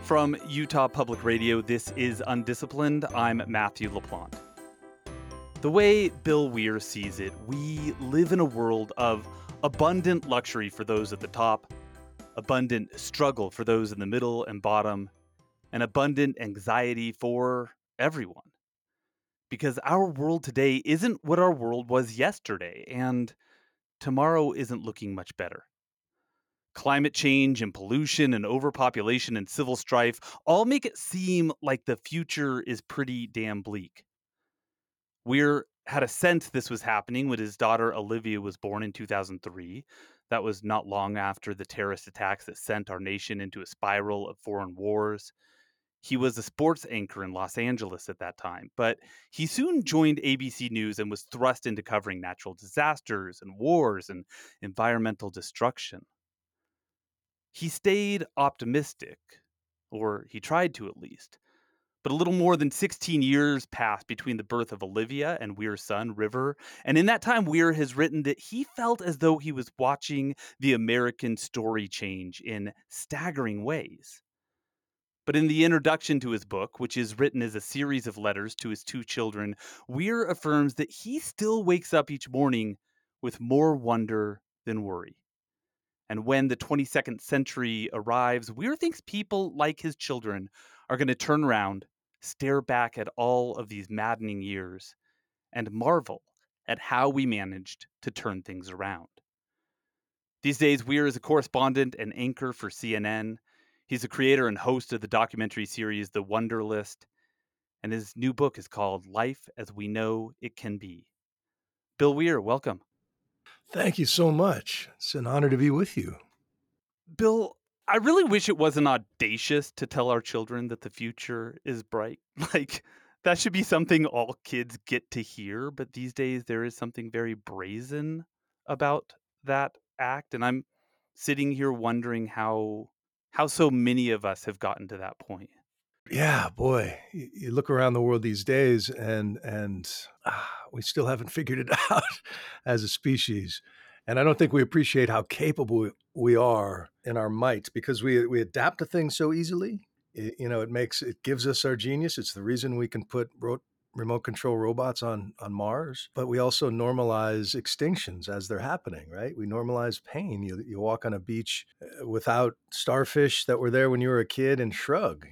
From Utah Public Radio, this is Undisciplined. I'm Matthew LaPlante. The way Bill Weir sees it, we live in a world of abundant luxury for those at the top, abundant struggle for those in the middle and bottom, and abundant anxiety for everyone. Because our world today isn't what our world was yesterday, and tomorrow isn't looking much better. Climate change and pollution and overpopulation and civil strife all make it seem like the future is pretty damn bleak. Weir had a sense this was happening when his daughter Olivia was born in 2003. That was not long after the terrorist attacks that sent our nation into a spiral of foreign wars. He was a sports anchor in Los Angeles at that time, but he soon joined ABC News and was thrust into covering natural disasters and wars and environmental destruction. He stayed optimistic, or he tried to at least. But a little more than 16 years passed between the birth of Olivia and Weir's son, River. And in that time, Weir has written that he felt as though he was watching the American story change in staggering ways. But in the introduction to his book, which is written as a series of letters to his two children, Weir affirms that he still wakes up each morning with more wonder than worry. And when the 22nd century arrives, Weir thinks people like his children are going to turn around, stare back at all of these maddening years, and marvel at how we managed to turn things around. These days, Weir is a correspondent and anchor for CNN. He's the creator and host of the documentary series The Wonder List, and his new book is called Life as We Know It Can Be. Bill Weir, welcome. Thank you so much. It's an honor to be with you. Bill, I really wish it wasn't audacious to tell our children that the future is bright. Like, that should be something all kids get to hear. But these days, there is something very brazen about that act. And I'm sitting here wondering how so many of us have gotten to that point. Yeah, boy, you look around the world these days, and we still haven't figured it out as a species. And I don't think we appreciate how capable we are in our might because we adapt to things so easily. It gives us our genius. It's the reason we can put remote control robots on Mars. But we also normalize extinctions as they're happening, right? We normalize pain. You walk on a beach without starfish that were there when you were a kid and shrug,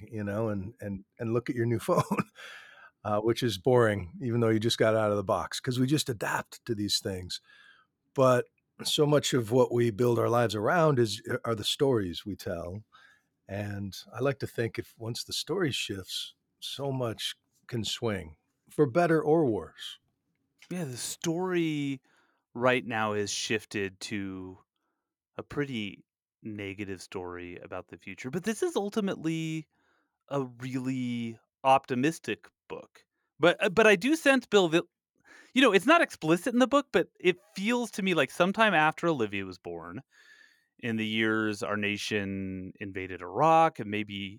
and look at your new phone. Which is boring, even though you just got out of the box, because we just adapt to these things. But so much of what we build our lives around are the stories we tell. And I like to think if once the story shifts, so much can swing for better or worse. Yeah, the story right now is shifted to a pretty negative story about the future. But this is ultimately a really optimistic book. But I do sense, Bill, that it's not explicit in the book, but it feels to me like sometime after Olivia was born, in the years our nation invaded Iraq, and maybe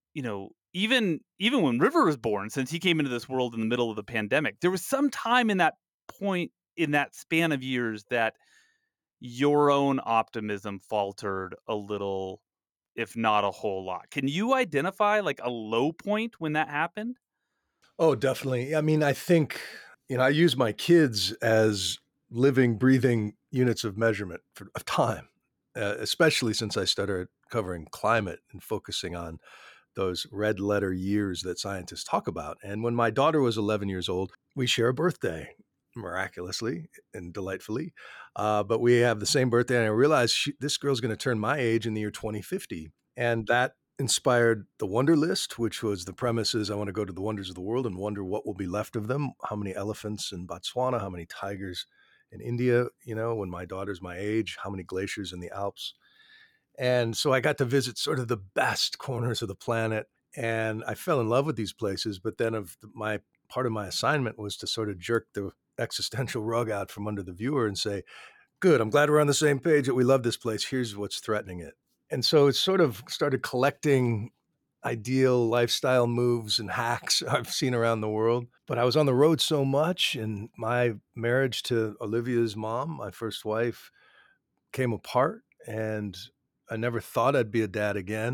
even when River was born, since he came into this world in the middle of the pandemic, there was some time in that point in that span of years that your own optimism faltered a little, if not a whole lot. Can you identify like a low point when that happened? Oh, definitely. I mean, I think, I use my kids as living, breathing units of measurement of time, especially since I started covering climate and focusing on those red letter years that scientists talk about. And when my daughter was 11 years old, we share a birthday, miraculously and delightfully. But we have the same birthday. And I realized this girl's going to turn my age in the year 2050. And that inspired the Wonder List, which was the premise is I want to go to the wonders of the world and wonder what will be left of them. How many elephants in Botswana, how many tigers in India, when my daughter's my age, how many glaciers in the Alps. And so I got to visit sort of the best corners of the planet. And I fell in love with these places. But then my part of my assignment was to sort of jerk the existential rug out from under the viewer and say, good, I'm glad we're on the same page that we love this place. Here's what's threatening it. And so it sort of started collecting ideal lifestyle moves and hacks I've seen around the world. But I was on the road so much, and my marriage to Olivia's mom, my first wife, came apart, and I never thought I'd be a dad again.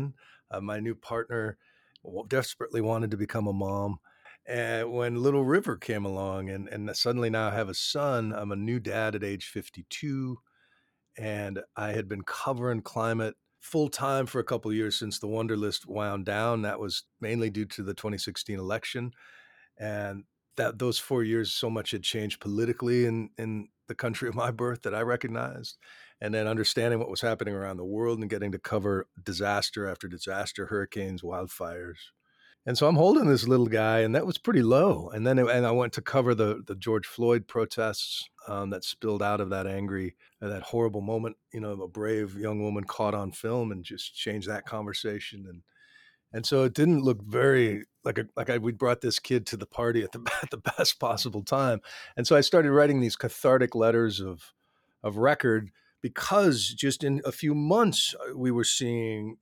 My new partner desperately wanted to become a mom. And when Little River came along, and suddenly now I have a son, I'm a new dad at age 52, and I had been covering climate full time for a couple of years since the Wunderlist wound down. That was mainly due to the 2016 election, and that those 4 years, so much had changed politically in the country of my birth that I recognized, and then understanding what was happening around the world and getting to cover disaster after disaster, hurricanes, wildfires. And so I'm holding this little guy, and that was pretty low. And then I went to cover the George Floyd protests that spilled out of that angry, that horrible moment. You know, a brave young woman caught on film and just changed that conversation. And so it didn't look very we brought this kid to the party at the at the best possible time. And so I started writing these cathartic letters of record because just in a few months we were seeing,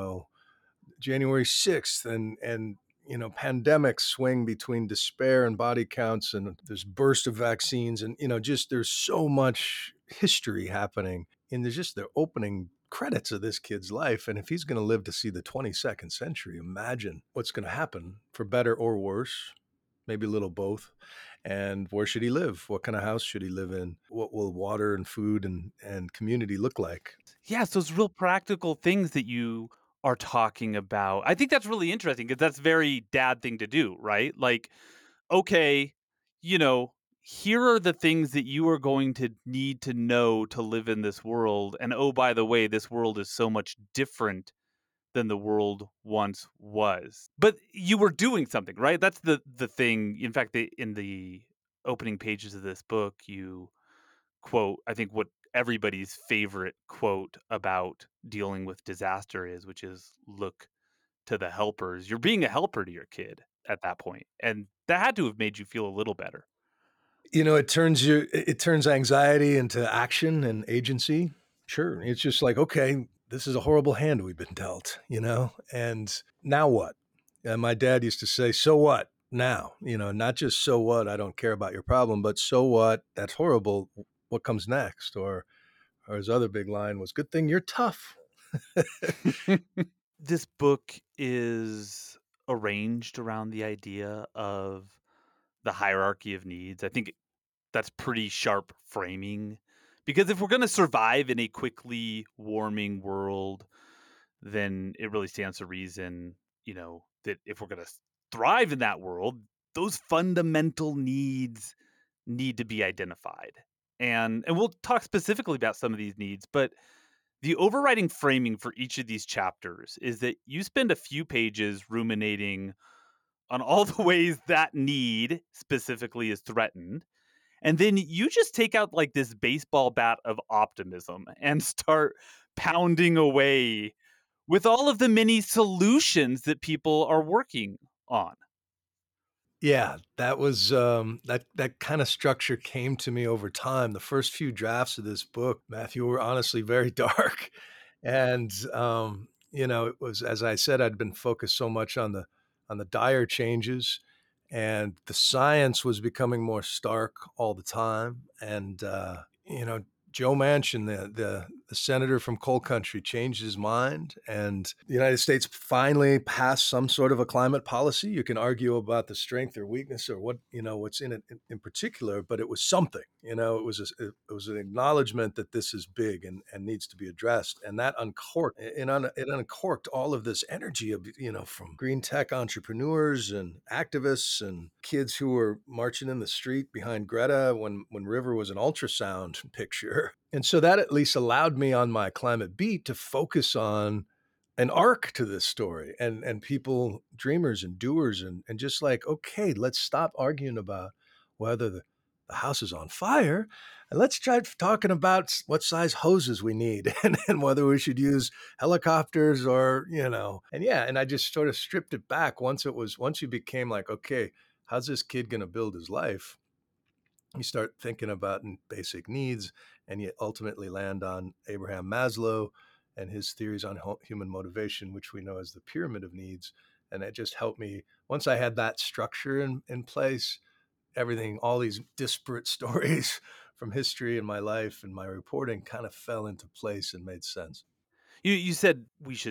January 6th and pandemics swing between despair and body counts and this burst of vaccines and just there's so much history happening in there's just the opening credits of this kid's life, and if he's going to live to see the 22nd century, imagine what's going to happen, for better or worse, maybe a little both. And where should he live? What kind of house should he live in? What will water and food and community look like? Yeah, so it's real practical things that you are talking about. I think that's really interesting because that's very dad thing to do, right? Like, okay, you know, here are the things that you are going to need to know to live in this world. And oh, by the way, this world is so much different than the world once was. But you were doing something, right? That's the thing. In fact, in the opening pages of this book, you quote, I think what everybody's favorite quote about dealing with disaster is, which is look to the helpers. You're being a helper to your kid at that point, and that had to have made you feel a little better. It turns anxiety into action and agency. Sure. It's just like, okay, this is a horrible hand we've been dealt, and now what? And my dad used to say, so what now? Not just so what, I don't care about your problem, but so what? That's horrible. What comes next? Or his other big line was, good thing you're tough. This book is arranged around the idea of the hierarchy of needs. I think that's pretty sharp framing because if we're going to survive in a quickly warming world, then it really stands to reason, that if we're going to thrive in that world, those fundamental needs need to be identified. And we'll talk specifically about some of these needs, but the overriding framing for each of these chapters is that you spend a few pages ruminating on all the ways that need specifically is threatened. And then you just take out like this baseball bat of optimism and start pounding away with all of the many solutions that people are working on. Yeah, that was that kind of structure came to me over time. The first few drafts of this book, Matthew, were honestly very dark. And it was, as I said, I'd been focused so much on the dire changes, and the science was becoming more stark all the time. And Joe Manchin, the senator from coal country, changed his mind, and the United States finally passed some sort of a climate policy. You can argue about the strength or weakness or what's in it in particular, but it was something. It was an acknowledgement that this is big and needs to be addressed, and that it uncorked all of this energy of from green tech entrepreneurs and activists and kids who were marching in the street behind Greta when River was an ultrasound picture. And so that at least allowed me on my climate beat to focus on an arc to this story and people, dreamers and doers, and just like, okay, let's stop arguing about whether the house is on fire, and let's try talking about what size hoses we need and whether we should use helicopters and I just sort of stripped it back once you became like, okay, how's this kid going to build his life? You start thinking about basic needs, and you ultimately land on Abraham Maslow and his theories on human motivation, which we know as the pyramid of needs. And it just helped me. Once I had that structure in place, everything, all these disparate stories from history and my life and my reporting kind of fell into place and made sense. You said we should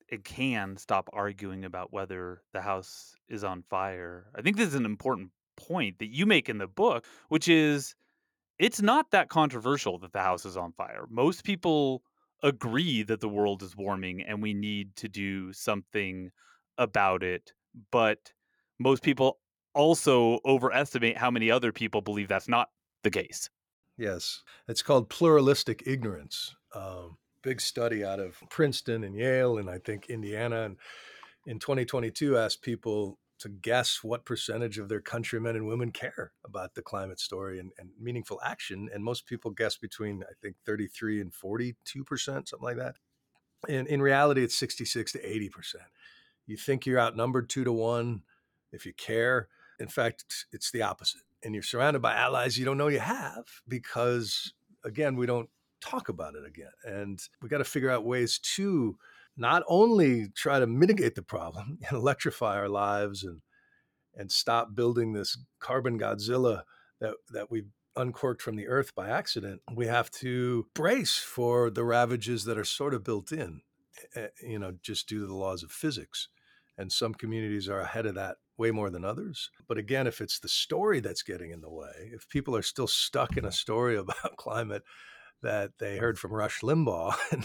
and can stop arguing about whether the house is on fire. I think this is an important point that you make in the book, which is it's not that controversial that the house is on fire. Most people agree that the world is warming and we need to do something about it. But most people also overestimate how many other people believe that's not the case. Yes, it's called pluralistic ignorance. Big study out of Princeton and Yale, and I think Indiana, and in 2022 asked people to guess what percentage of their countrymen and women care about the climate story and meaningful action. And most people guess between, I think, 33 and 42%, something like that. And in reality, it's 66 to 80%. You think you're outnumbered 2 to 1 if you care. In fact, it's the opposite. And you're surrounded by allies you don't know you have because, again, we don't talk about it again. And we got to figure out ways to not only try to mitigate the problem and electrify our lives and stop building this carbon Godzilla that we uncorked from the earth by accident. We have to brace for the ravages that are sort of built in, just due to the laws of physics. And some communities are ahead of that way more than others. But again, if it's the story that's getting in the way, if people are still stuck in a story about climate that they heard from Rush Limbaugh in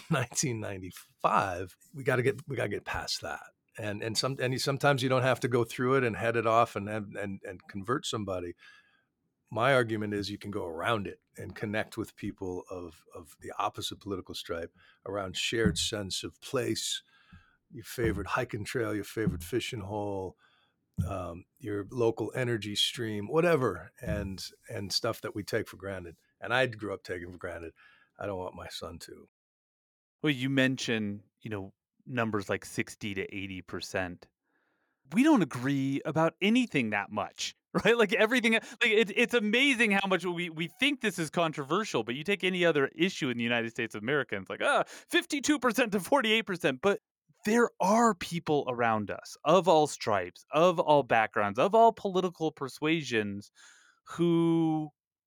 1995, we got to get past that. And sometimes you don't have to go through it and head it off and convert somebody. My argument is you can go around it and connect with people of the opposite political stripe around shared sense of place, your favorite hiking trail, your favorite fishing hole, your local energy stream, whatever, and stuff that we take for granted. And I grew up taking for granted. I don't want my son to. Well, you mentioned, numbers like 60 to 80%. We don't agree about anything that much, right? Like everything, like it's amazing how much we think this is controversial, but you take any other issue in the United States of America, and it's like, 52% to 48%. But there are people around us of all stripes, of all backgrounds, of all political persuasions who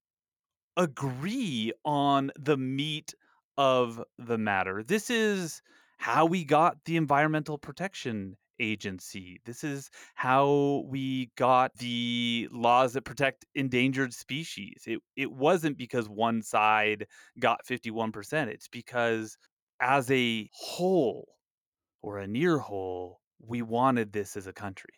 agree on the meat of the matter. This is how we got the Environmental Protection Agency. This is how we got the laws that protect endangered species. It wasn't because one side got 51%. It's because as a whole or a near whole, we wanted this as a country.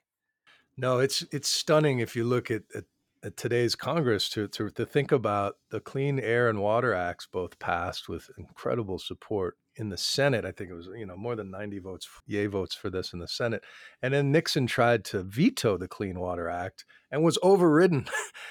No, it's stunning if you look at today's Congress to think about the Clean Air and Water Acts both passed with incredible support in the Senate. I think it was more than 90 votes, yay votes for this in the Senate, and then Nixon tried to veto the Clean Water Act and was overridden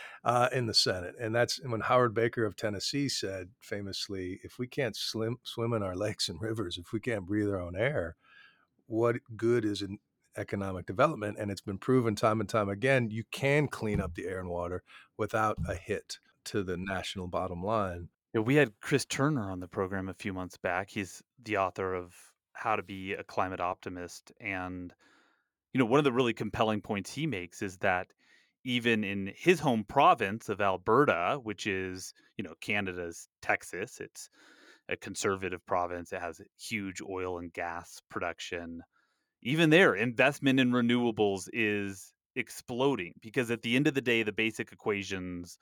in the Senate. And that's when Howard Baker of Tennessee said famously, "If we can't swim in our lakes and rivers, if we can't breathe our own air, what good is in economic development?" And it's been proven time and time again, you can clean up the air and water without a hit to the national bottom line. Yeah, we had Chris Turner on the program a few months back. He's the author of How to Be a Climate Optimist. And, one of the really compelling points he makes is that even in his home province of Alberta, which is, Canada's Texas, it's a conservative province. It has huge oil and gas production. Even there, investment in renewables is exploding because at the end of the day, the basic equations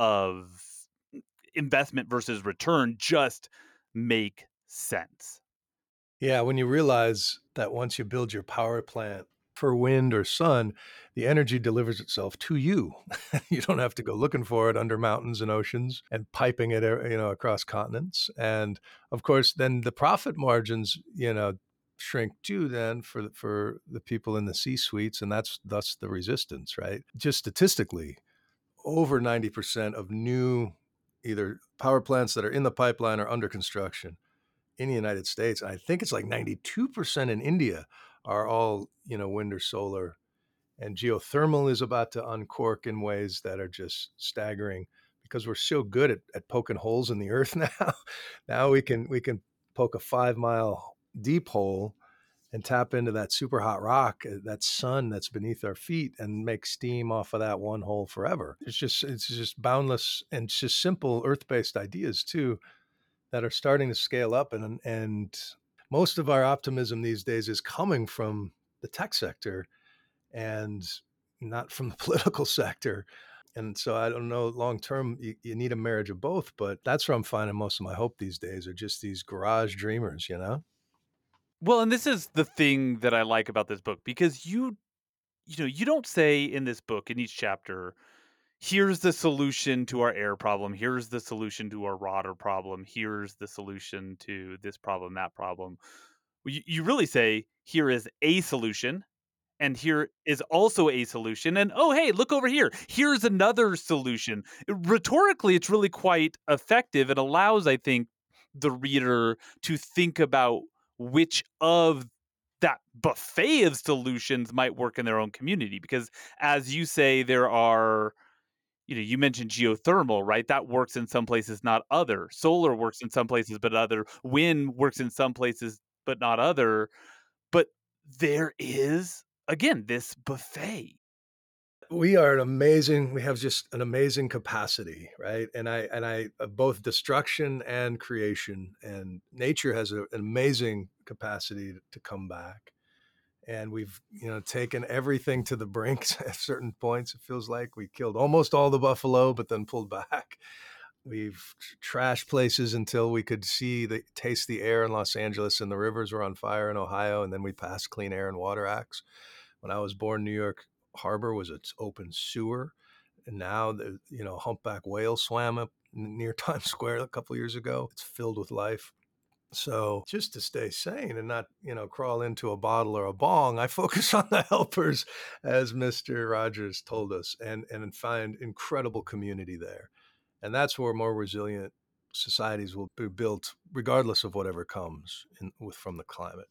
of investment versus return just make sense. Yeah, when you realize that once you build your power plant for wind or sun, the energy delivers itself to you. You don't have to go looking for it under mountains and oceans and piping it, across continents. And of course, then the profit margins, shrink too then for the people in the C suites, and that's thus the resistance, right? Just statistically, over 90% of new either power plants that are in the pipeline or under construction in the United States, I think it's like 92% in India, are all, wind or solar. And geothermal is about to uncork in ways that are just staggering because we're so good at poking holes in the earth now. Now we can poke a 5 mile deep hole and tap into that super hot rock, that sun that's beneath our feet, and make steam off of that one hole forever. It's just boundless, and it's just simple earth-based ideas too that are starting to scale up. And most of our optimism these days is coming from the tech sector and not from the political sector. And so I don't know, long term, you need a marriage of both, but that's where I'm finding most of my hope these days are just these garage dreamers, you know? Well, and this is the thing that I like about this book because you don't say in this book in each chapter, here's the solution to our air problem, here's the solution to our water problem, here's the solution to this problem, that problem. You really say here is a solution and here is also a solution. And oh, hey, look over here. Here's another solution. Rhetorically, it's really quite effective. It allows, I think, the reader to think about which of that buffet of solutions might work in their own community. Because as you say, there are, you mentioned geothermal, right? That works in some places, not other. Solar works in some places, but other. Wind works in some places, but not other. But there is, again, this buffet. We have just an amazing capacity, right? And I both destruction and creation, and nature has an amazing capacity to come back. And we've, taken everything to the brink at certain points. It feels like we killed almost all the buffalo, but then pulled back. We've trashed places until we could taste the air in Los Angeles, and the rivers were on fire in Ohio. And then we passed Clean Air and Water Acts. When I was born, New York Harbor was its open sewer. And now the, humpback whale swam up near Times Square a couple years ago. It's filled with life. So just to stay sane and not, crawl into a bottle or a bong, I focus on the helpers, as Mr. Rogers told us, and find incredible community there. And that's where more resilient societies will be built, regardless of whatever comes from the climate.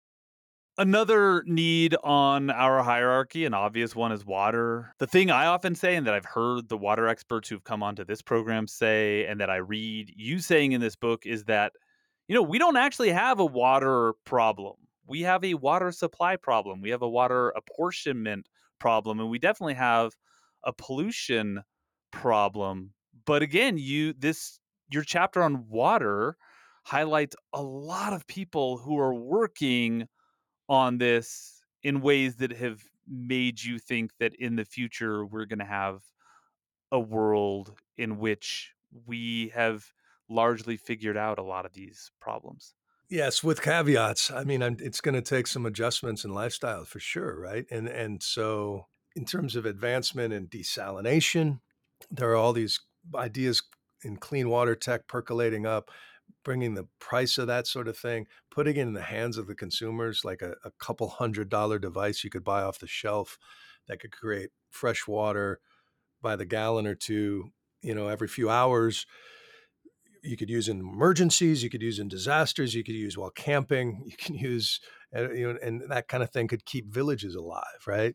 Another need on our hierarchy, an obvious one, is water. The thing I often say, and that I've heard the water experts who've come onto this program say, and that I read you saying in this book, is that, we don't actually have a water problem. We have a water supply problem. We have a water apportionment problem, and we definitely have a pollution problem. But again, your chapter on water highlights a lot of people who are working on this in ways that have made you think that in the future we're going to have a world in which we have largely figured out a lot of these problems. Yes, with caveats. I mean, it's going to take some adjustments in lifestyle for sure, right? And so, in terms of advancement in desalination, there are all these ideas in clean water tech percolating up, bringing the price of that sort of thing, putting it in the hands of the consumers, like a couple $100 device you could buy off the shelf that could create fresh water by the gallon or two, every few hours. You could use in emergencies, you could use in disasters, you could use while camping, you can use, and that kind of thing could keep villages alive, right?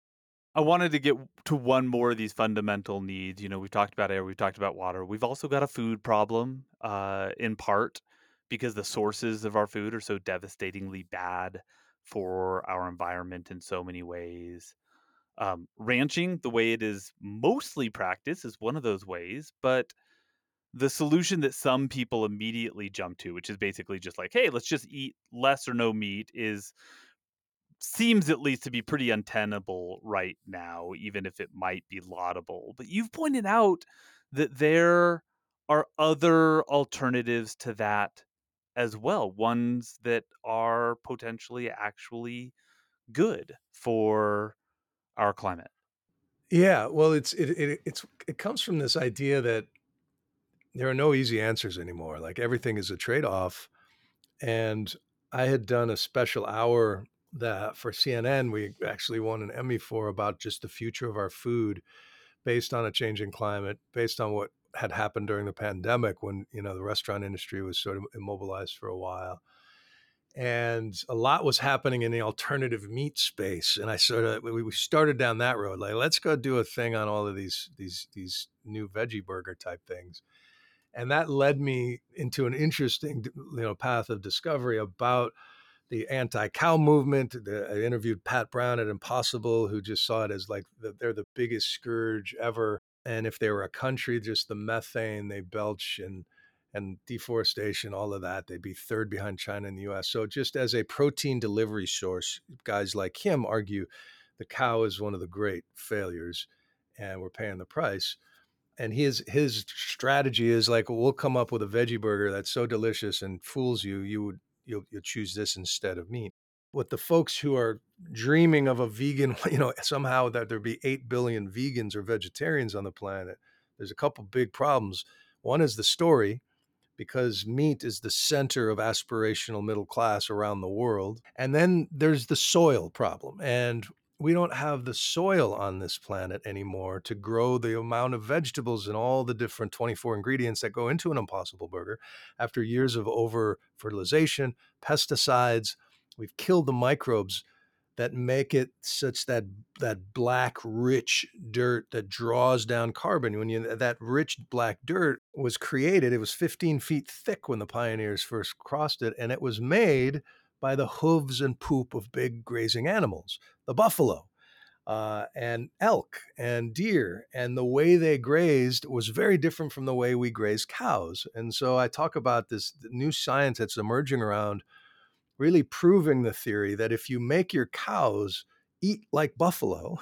I wanted to get to one more of these fundamental needs. We've talked about air, we've talked about water. We've also got a food problem, in part because the sources of our food are so devastatingly bad for our environment in so many ways. Ranching, the way it is mostly practiced, is one of those ways. But the solution that some people immediately jump to, which is basically just like, hey, let's just eat less or no meat, is seems at least to be pretty untenable right now, even if it might be laudable. But you've pointed out that there are other alternatives to that as well, ones that are potentially actually good for our climate. Yeah, well, it comes from this idea that there are no easy answers anymore. Like everything is a trade-off. And I had done a special hour that for CNN we actually won an Emmy for about just the future of our food based on a changing climate, based on what had happened during the pandemic when, the restaurant industry was sort of immobilized for a while. And a lot was happening in the alternative meat space. And I sort of we started down that road. Like, let's go do a thing on all of these new veggie burger type things. And that led me into an interesting, path of discovery about the anti-cow movement. I interviewed Pat Brown at Impossible, who just saw it as like they're the biggest scourge ever. And if they were a country, just the methane they belch and deforestation, all of that. They'd be third behind China and the US. So, just as a protein delivery source, guys like him argue the cow is one of the great failures and we're paying the price. And his strategy is like, well, we'll come up with a veggie burger that's so delicious and fools you, you'll choose this instead of meat. What the folks who are dreaming of a vegan, somehow that there be 8 billion vegans or vegetarians on the planet, there's a couple big problems. One is the story, because meat is the center of aspirational middle class around the world. And then there's the soil problem. And we don't have the soil on this planet anymore to grow the amount of vegetables and all the different 24 ingredients that go into an Impossible Burger. After years of over fertilization, pesticides, we've killed the microbes that make it such that black rich dirt that draws down carbon. That rich black dirt was created, it was 15 feet thick when the pioneers first crossed it, and it was made by the hooves and poop of big grazing animals, the buffalo, and elk and deer. And the way they grazed was very different from the way we graze cows. And so I talk about this new science that's emerging around, really proving the theory that if you make your cows eat like buffalo,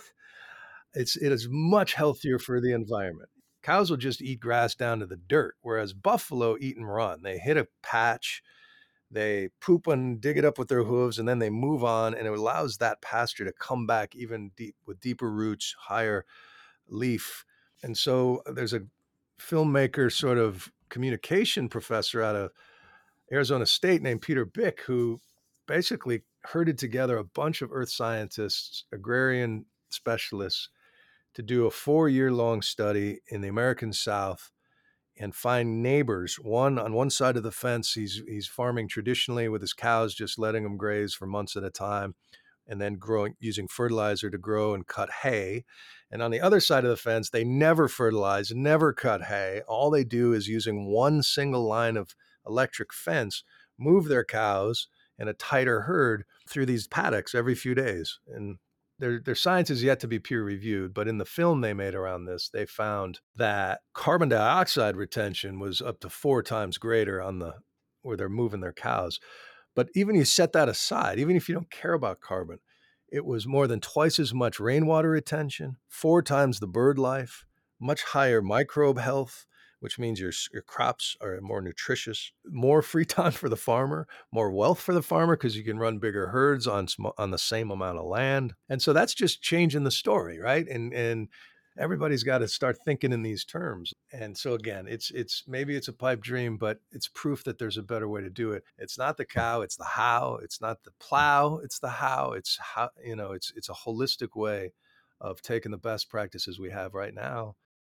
it is much healthier for the environment. Cows will just eat grass down to the dirt, whereas buffalo eat and run. They hit a patch, they poop and dig it up with their hooves, and then they move on, and it allows that pasture to come back even deep with deeper roots, higher leaf. And so there's a filmmaker, sort of communication professor out of Arizona State named Peter Bick, who basically herded together a bunch of earth scientists, agrarian specialists, to do a 4-year-long study in the American South and find neighbors. One on one side of the fence, he's farming traditionally with his cows, just letting them graze for months at a time, and then using fertilizer to grow and cut hay. And on the other side of the fence, they never fertilize, never cut hay. All they do is, using one single line of electric fence, move their cows in a tighter herd through these paddocks every few days. And their science is yet to be peer reviewed, but in the film they made around this, they found that carbon dioxide retention was up to 4 times greater where they're moving their cows. But even you set that aside, even if you don't care about carbon, it was more than twice as much rainwater retention, 4 times the bird life, much higher microbe health, which means your crops are more nutritious, more free time for the farmer, more wealth for the farmer because you can run bigger herds on the same amount of land. And so that's just changing the story, right? And everybody's got to start thinking in these terms. And so again, it's maybe it's a pipe dream, but it's proof that there's a better way to do it. It's not the cow, it's the how. It's not the plow, it's the how. It's how, it's a holistic way of taking the best practices we have right now.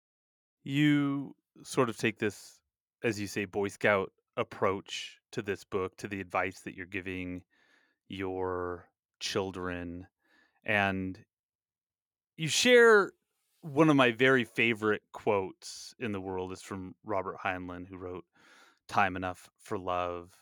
You sort of take this, as you say, Boy Scout approach to this book, to the advice that you're giving your children, and you share one of my very favorite quotes in the world is from Robert Heinlein, who wrote Time Enough for Love,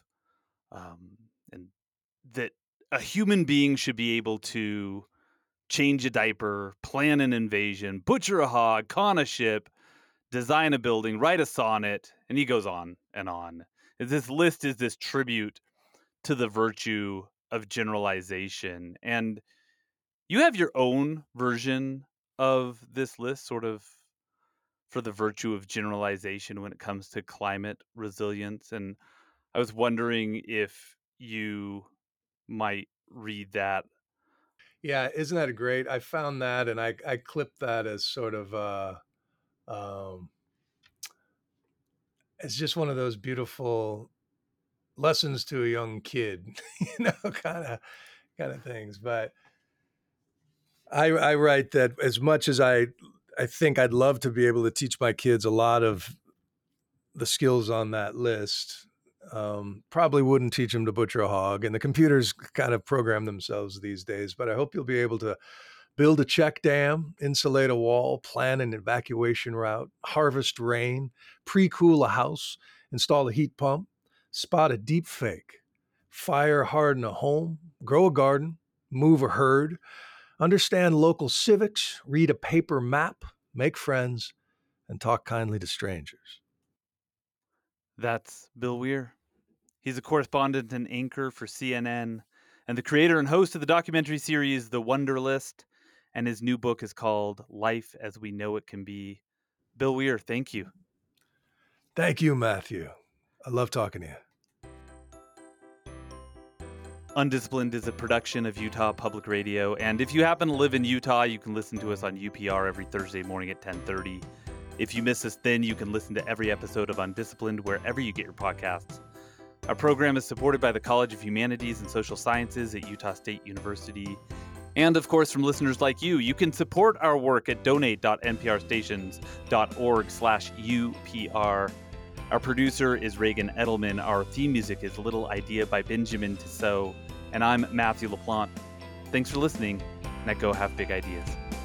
and that a human being should be able to change a diaper, plan an invasion, butcher a hog, con a ship, design a building, write a sonnet, and he goes on and on. This list is this tribute to the virtue of generalization. And you have your own version of this list, sort of for the virtue of generalization when it comes to climate resilience. And I was wondering if you might read that. Yeah, isn't that great? I found that, and I clipped that as sort of um, it's just one of those beautiful lessons to a young kid, kind of things. But I write that as much as I think I'd love to be able to teach my kids a lot of the skills on that list. Probably wouldn't teach them to butcher a hog, and the computers kind of program themselves these days. But I hope you'll be able to build a check dam, insulate a wall, plan an evacuation route, harvest rain, pre-cool a house, install a heat pump, spot a deep fake, fire harden a home, grow a garden, move a herd, understand local civics, read a paper map, make friends, and talk kindly to strangers. That's Bill Weir. He's a correspondent and anchor for CNN and the creator and host of the documentary series The Wunderlist, and his new book is called Life as We Know It Can Be. Bill Weir, thank you. Thank you, Matthew. I love talking to you. Undisciplined is a production of Utah Public Radio, and if you happen to live in Utah, you can listen to us on UPR every Thursday morning at 10:30. If you miss us then, you can listen to every episode of Undisciplined wherever you get your podcasts. Our program is supported by the College of Humanities and Social Sciences at Utah State University. And of course, from listeners like you, you can support our work at donate.nprstations.org/UPR. Our producer is Reagan Edelman. Our theme music is Little Idea by Benjamin Tissot. And I'm Matthew LaPlante. Thanks for listening. Now go have big ideas.